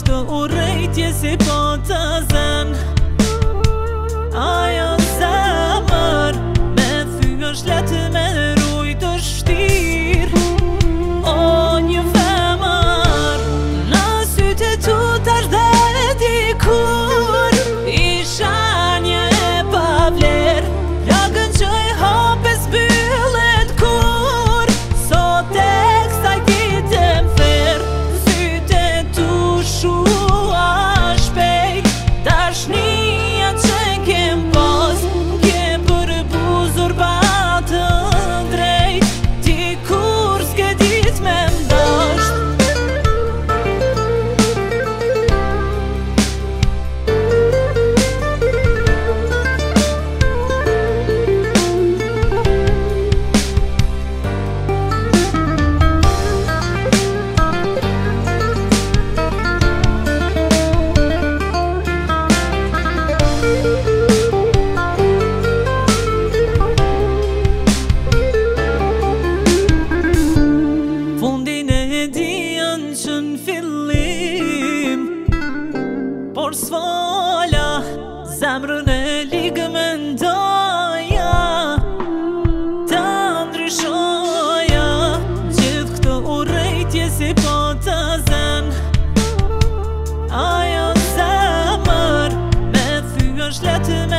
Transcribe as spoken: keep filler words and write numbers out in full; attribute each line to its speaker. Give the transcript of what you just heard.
Speaker 1: këtë urejtje si po të zën. Ajo zemër me thy është letë me rujt është shtir. O një femër në sytë e tu tash dhe dikur isha një e pavler. Lagën që i hape zbyllet kur sot e kësaj dite m'fer. Sytë e tu shua shpejt dashnia që kem pas. Ke përbuzur pa të drejt dikur s'ke dit me m'dasht. Fundin e diën që n'fillim, por s'fola zemrën e ligë me ndoja ta ndryshoja. Gjithë këtë urejtje si po të zën. Ajo zemër me thy është letë me